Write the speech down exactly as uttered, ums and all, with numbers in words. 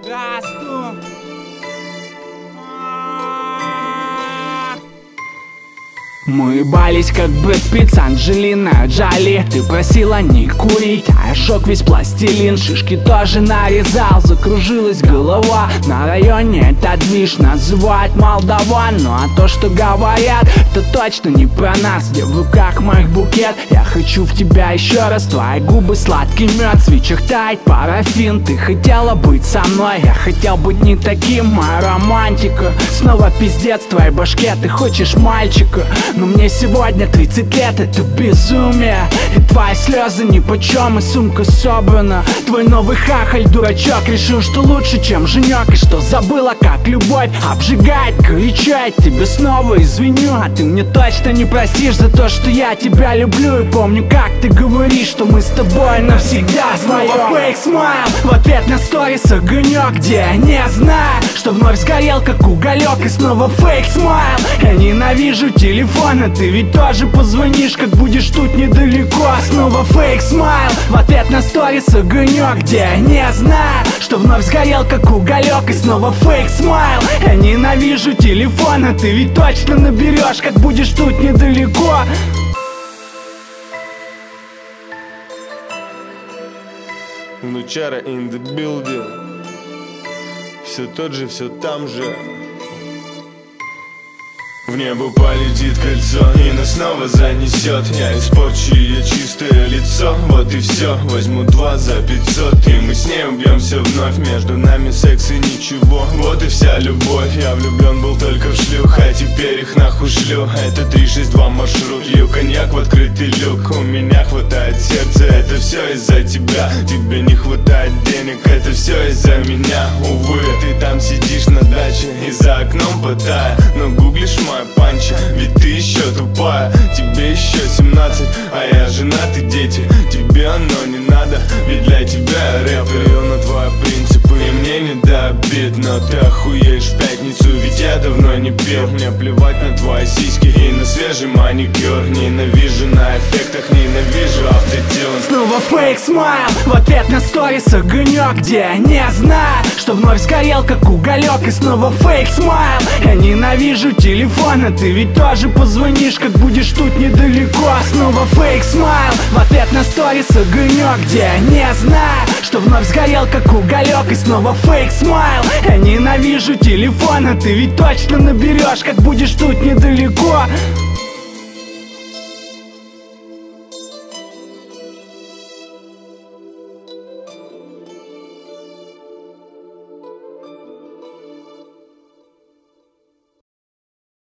Расту. Мы ебались как Брэд Питт с Анджелиной Джоли. Ты просила не курить, а я шок весь пластилин. Шишки тоже нарезал, закружилась голова. На районе этот движ называют Молдаван. Ну а то, что говорят, это точно не про нас. Где в руках моих букет, я хочу в тебя еще раз. Твои губы сладкий мед, в свечах тает парафин. Ты хотела быть со мной, я хотел быть не таким. Моя романтика, снова пиздец в твоей башке. Ты хочешь мальчика, но мне сегодня тридцать лет, это безумие. И твои слезы нипочем, и сумка собрана. Твой новый хахаль, дурачок, решил, что лучше, чем женек. И что забыла, как любовь обжигает, горячает. Тебе снова извиню, а ты мне точно не простишь за то, что я тебя люблю. И помню, как ты говоришь, что мы с тобой навсегда вдвоем. Снова фейк смайл, в ответ на сторис огонек, где я не знаю, что вновь сгорел, как уголек. И снова фейк смайл, я ненавижу телефон. А ты ведь тоже позвонишь, как будешь тут недалеко. Снова фейк смайл, в ответ на сторис огонек, где я не знаю, что вновь сгорел, как уголек. И снова фейк смайл, я ненавижу телефон. А ты ведь точно наберешь, как будешь тут недалеко. Внучара in the building. Все тот же, все там же. В небо полетит кольцо и нас снова занесет. Я испорчу ее чистое лицо, вот и все. Возьму два за пятьсот, и мы с ней убьемся вновь. Между нами секс и ничего, вот и вся любовь. Я влюблен был только в шлюх, а теперь их нахуй шлю. Это три шесть два маршрут, ее коньяк в открытый люк. У меня хватает сердца, это все из-за тебя. Тебе не хватает денег, это все из-за меня. Увы, ты там сидишь на даче и за окном потая, но гуглишь мой панча, ведь ты еще тупая. Тебе еще семнадцать, а я женат и дети. Тебе оно не надо, ведь для тебя я рэп. Плюю на твои принципы, и мне не до обид. Но ты охуеешь в пятницу, ведь я давно не пил. Мне плевать на твои сиськи и на свежий маникюр. Ненавижу на эффектах, ненавижу автотюн. Снова фейк смайл, в ответ на сторис огонек, где я не знаю, что вновь сгорел, как уголек. И снова фейк смайл, я ненавижу телефон. А ты ведь тоже позвонишь, как будешь тут недалеко. Снова фейк смайл, в ответ на сторис огонек, где я не знаю, что вновь сгорел, как уголек. И снова фейк смайл, я ненавижу телефон. А ты ведь точно наберешь, как будешь тут недалеко.